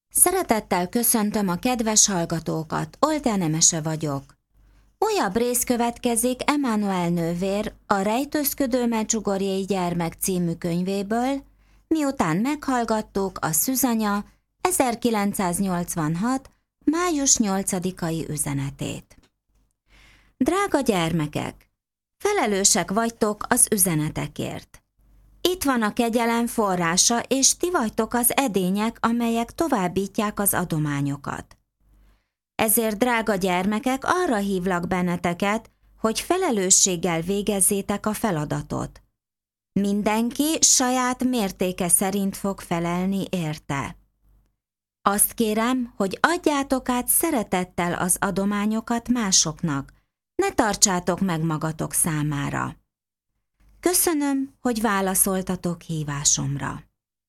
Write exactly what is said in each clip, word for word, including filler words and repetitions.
Szeretettel köszöntöm a kedves hallgatókat, Oltya Nemese vagyok. Újabb rész következik Emmanuel nővér a Rejtőzködő Medjugorjei gyermek című könyvéből, miután meghallgattuk a Szűzanya ezerkilencszáznyolcvanhat. május nyolcadikai üzenetét. Drága gyermekek, felelősek vagytok az üzenetekért. Itt van a kegyelem forrása, és ti vagytok az edények, amelyek továbbítják az adományokat. Ezért, drága gyermekek, arra hívlak benneteket, hogy felelősséggel végezzétek a feladatot. Mindenki saját mértéke szerint fog felelni érte. Azt kérem, hogy adjátok át szeretettel az adományokat másoknak, ne tartsátok meg magatok számára. Köszönöm, hogy válaszoltatok hívásomra.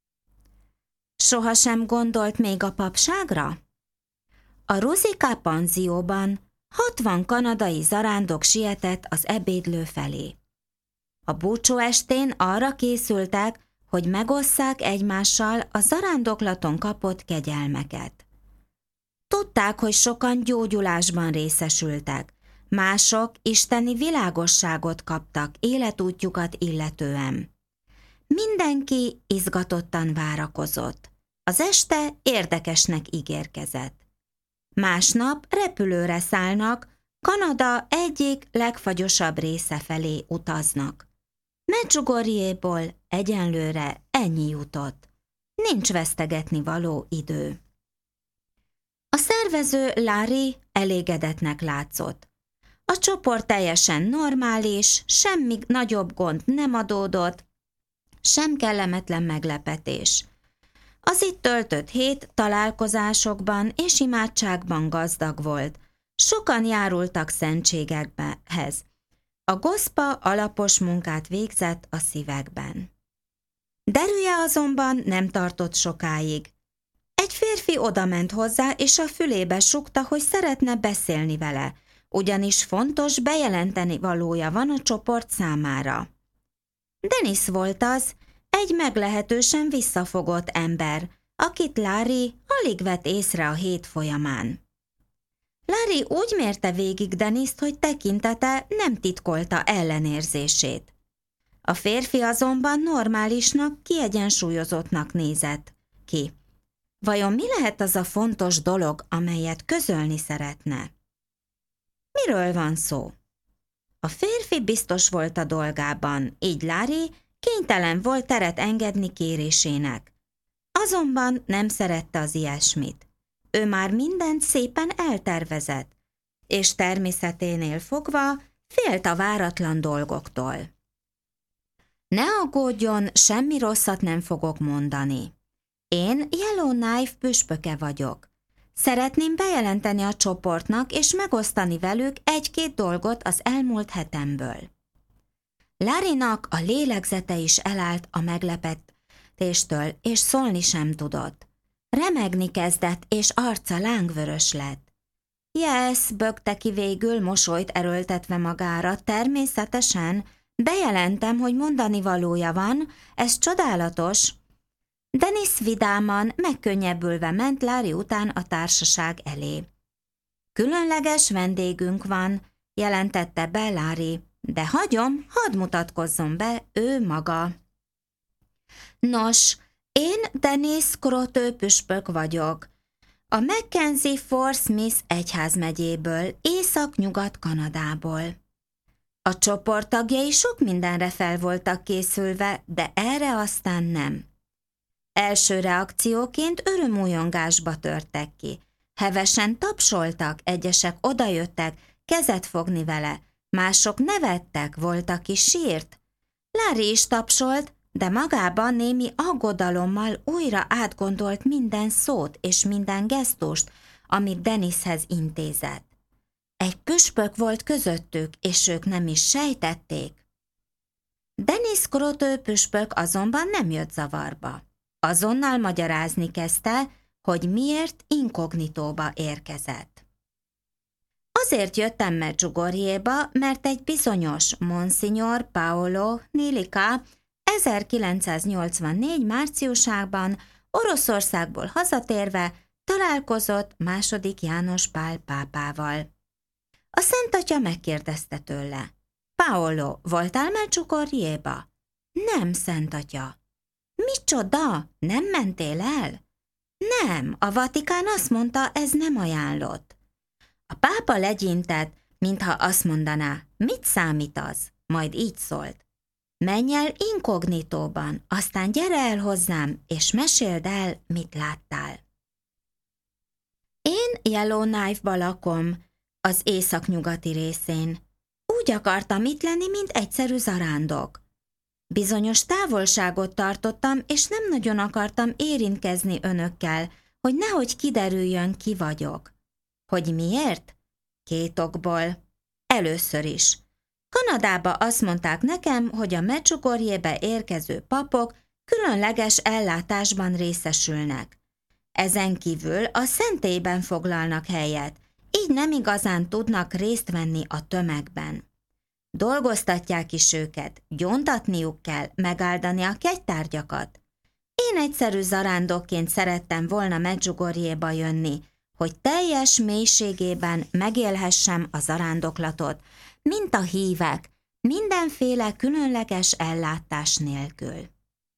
Sohasem gondolt még a papságra? A Rosika panzióban hatvan kanadai zarándok sietett az ebédlő felé. A búcsú estén arra készültek, hogy megosszák egymással a zarándoklaton kapott kegyelmeket. Tudták, hogy sokan gyógyulásban részesültek, mások isteni világosságot kaptak életútjukat illetően. Mindenki izgatottan várakozott. Az este érdekesnek ígérkezett. Másnap repülőre szállnak, Kanada egyik legfagyosabb része felé utaznak. Medjugorjéból egyenlőre ennyi jutott. Nincs vesztegetni való idő. A szervező Larry elégedetnek látszott. A csoport teljesen normális, semmi nagyobb gond nem adódott, sem kellemetlen meglepetés. Az itt töltött hét találkozásokban és imádságban gazdag volt. Sokan járultak szentségekhez. A goszpa alapos munkát végzett a szívekben. Derűje azonban nem tartott sokáig. Egy férfi odament hozzá, és a fülébe sukta, hogy szeretne beszélni vele, ugyanis fontos bejelenteni valója van a csoport számára. Dennis volt az, egy meglehetősen visszafogott ember, akit Larry alig vett észre a hét folyamán. Larry úgy mérte végig Denniszt, hogy tekintete nem titkolta ellenérzését. A férfi azonban normálisnak, kiegyensúlyozottnak nézett ki. Vajon mi lehet az a fontos dolog, amelyet közölni szeretne? Miről van szó? A férfi biztos volt a dolgában, így Larry kénytelen volt teret engedni kérésének. Azonban nem szerette az ilyesmit. Ő már mindent szépen eltervezett, és természeténél fogva félt a váratlan dolgoktól. Ne aggódjon, semmi rosszat nem fogok mondani. Én Yellowknife püspöke vagyok. Szeretném bejelenteni a csoportnak és megosztani velük egy-két dolgot az elmúlt hetemből. Larrynak a lélegzete is elállt a meglepetéstől, és szólni sem tudott. Remegni kezdett, és arca lángvörös lett. Yes, bökte ki végül, mosolyt erőltetve magára, természetesen, bejelentem, hogy mondani valója van, ez csodálatos. Dennis vidáman, megkönnyebbülve ment Larry után a társaság elé. Különleges vendégünk van, jelentette be Larry, de hagyom, hadd mutatkozzon be ő maga. Nos, én Dennis Croteux püspök vagyok. A Mackenzie Fort Smith egyházmegyéből, Észak-Nyugat-Kanadából. A csoport tagjai sok mindenre fel voltak készülve, de erre aztán nem. Első reakcióként örömújongásba törtek ki. Hevesen tapsoltak, egyesek odajöttek, kezet fogni vele, mások nevettek, volt, aki sírt. Larry is tapsolt, de magában némi aggodalommal újra átgondolt minden szót és minden gesztust, amit Dennishez intézett. Egy püspök volt közöttük, és ők nem is sejtették. Dennis Croteux püspök azonban nem jött zavarba. Azonnal magyarázni kezdte, hogy miért inkognitóba érkezett. Azért jöttem Medjugorjéba, mert egy bizonyos Monsignor Paolo Nilica ezerkilencszáznyolcvannégy márciusában Oroszországból hazatérve találkozott második János Pál pápával. A Szentatya megkérdezte tőle: Paolo, voltál Medjugorjéba? Nem, Szentatya. Micsoda? Nem mentél el? Nem, a Vatikán azt mondta, ez nem ajánlott. A pápa legyintett, mintha azt mondaná, mit számít az? Majd így szólt: menj el inkognitóban, aztán gyere el hozzám, és meséld el, mit láttál. Én Yellowknife-ba lakom, az északnyugati részén. Úgy akartam itt lenni, mint egyszerű zarándok. Bizonyos távolságot tartottam, és nem nagyon akartam érintkezni önökkel, hogy nehogy kiderüljön, ki vagyok. Hogy miért? Két okból. Először is. Kanadába azt mondták nekem, hogy a Medjugorjébe érkező papok különleges ellátásban részesülnek. Ezen kívül a szentélyben foglalnak helyet, így nem igazán tudnak részt venni a tömegben. Dolgoztatják is őket, gyóntatniuk kell, megáldani a kegytárgyakat. Én egyszerű zarándokként szerettem volna Medjugorjéba jönni, hogy teljes mélységében megélhessem a zarándoklatot, mint a hívek, mindenféle különleges ellátás nélkül.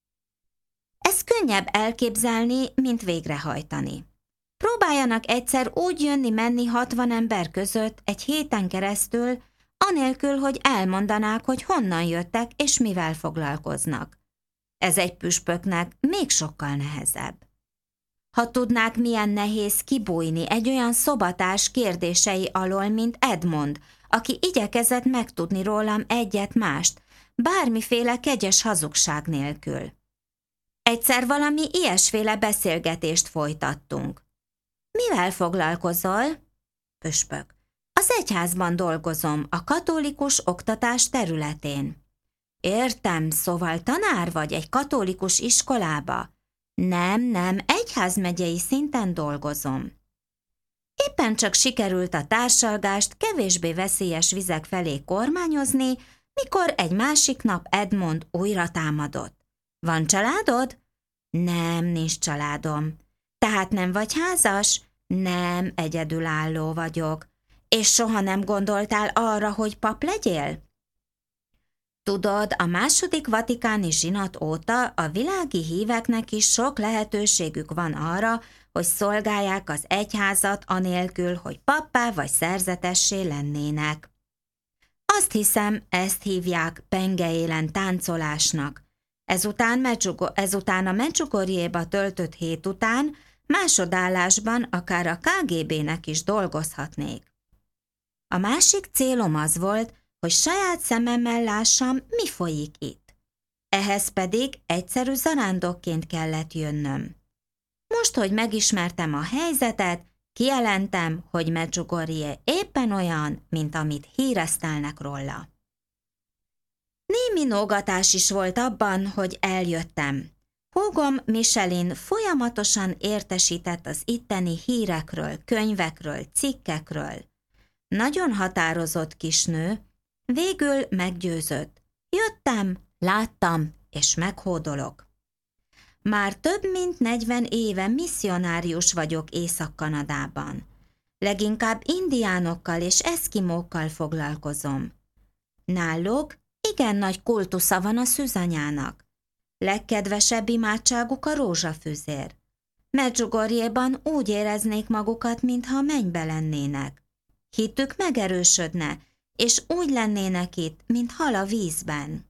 Ez könnyebb elképzelni, mint végrehajtani. Próbáljanak egyszer úgy jönni-menni hatvan ember között egy héten keresztül, anélkül, hogy elmondanák, hogy honnan jöttek és mivel foglalkoznak. Ez egy püspöknek még sokkal nehezebb. Ha tudnák, milyen nehéz kibújni egy olyan szobatárs kérdései alól, mint Edmond, aki igyekezett megtudni rólam egyet-mást, bármiféle kegyes hazugság nélkül. Egyszer valami ilyesféle beszélgetést folytattunk. Mivel foglalkozol? Püspök. Az egyházban dolgozom, a katolikus oktatás területén. Értem, szóval tanár vagy egy katolikus iskolába? Nem, nem, egyházmegyei szinten dolgozom. Éppen csak sikerült a társalgást kevésbé veszélyes vizek felé kormányozni, mikor egy másik nap Edmond újra támadott. Van családod? Nem, nincs családom. Tehát nem vagy házas? Nem, egyedülálló vagyok. És soha nem gondoltál arra, hogy pap legyél? Tudod, a második vatikáni zsinat óta a világi híveknek is sok lehetőségük van arra, hogy szolgálják az egyházat anélkül, hogy pappá vagy szerzetessé lennének. Azt hiszem, ezt hívják pengeélen táncolásnak. Ezután, Medjugor- ezután a Medjugorjéba töltött hét után másodállásban akár a ká gé bének is dolgozhatnék. A másik célom az volt, hogy saját szememmel lássam, mi folyik itt. Ehhez pedig egyszerű zarándokként kellett jönnöm. Most, hogy megismertem a helyzetet, kijelentem, hogy Medjugorje éppen olyan, mint amit híresztelnek róla. Némi nógatás is volt abban, hogy eljöttem. Húgom Michelin folyamatosan értesített az itteni hírekről, könyvekről, cikkekről. Nagyon határozott kisnő, végül meggyőzött. Jöttem, láttam, és meghódolok. Már több mint negyven éve misszionárius vagyok Észak-Kanadában. Leginkább indiánokkal és eszkimókkal foglalkozom. Náluk igen nagy kultusza van a szűzanyának. Legkedvesebb imádságuk a rózsafüzér. Medjugorjéban úgy éreznék magukat, mintha a mennybe lennének. Hitük megerősödne, és úgy lennének itt, mint hal a vízben.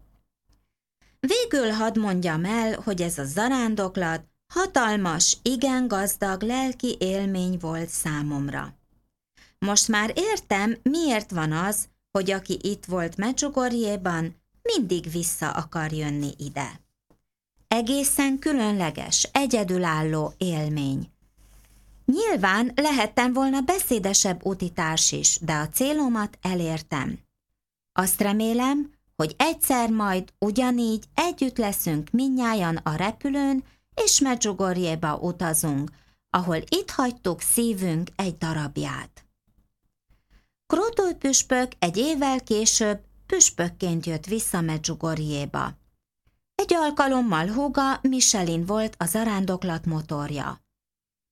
Végül hadd mondjam el, hogy ez a zarándoklat hatalmas, igen gazdag lelki élmény volt számomra. Most már értem, miért van az, hogy aki itt volt Medjugorjéban, mindig vissza akar jönni ide. Egészen különleges, egyedülálló élmény. Nyilván lehettem volna beszédesebb útitárs is, de a célomat elértem. Azt remélem, hogy egyszer majd ugyanígy együtt leszünk mindnyájan a repülőn, és Medjugorjéba utazunk, ahol itt hagytuk szívünk egy darabját. Krotói püspök egy évvel később püspökként jött vissza Medjugorjéba. Egy alkalommal húga Michelin volt a zarándoklat motorja.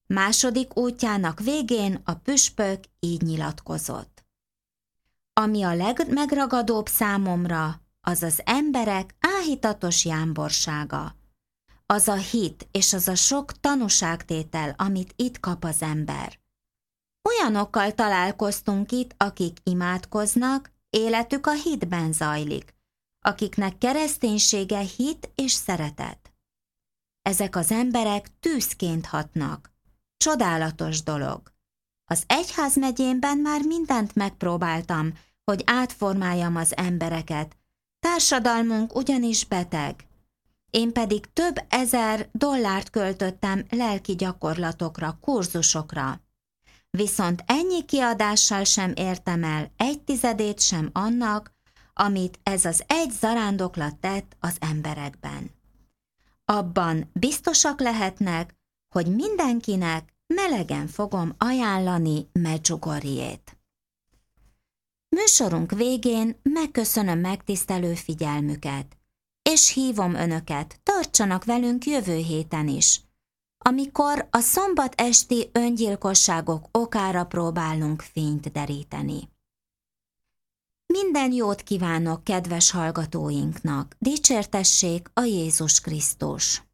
Második útjának végén a püspök így nyilatkozott. Ami a legmegragadóbb számomra, az az emberek áhítatos jámborsága. Az a hit és az a sok tanúságtétel, amit itt kap az ember. Olyanokkal találkoztunk itt, akik imádkoznak, életük a hitben zajlik, akiknek kereszténysége hit és szeretet. Ezek az emberek tűzként hatnak. Csodálatos dolog. Az egyházmegyémben már mindent megpróbáltam, hogy átformáljam az embereket. Társadalmunk ugyanis beteg. Én pedig több ezer dollárt költöttem lelki gyakorlatokra, kurzusokra. Viszont ennyi kiadással sem értem el egy tizedét sem annak, amit ez az egy zarándoklat tett az emberekben. Abban biztosak lehetnek, hogy mindenkinek melegen fogom ajánlani Medjugorjét. Műsorunk végén megköszönöm megtisztelő figyelmüket, és hívom önöket, tartsanak velünk jövő héten is, amikor a szombat esti öngyilkosságok okára próbálunk fényt deríteni. Minden jót kívánok kedves hallgatóinknak, dicsértessék a Jézus Krisztus!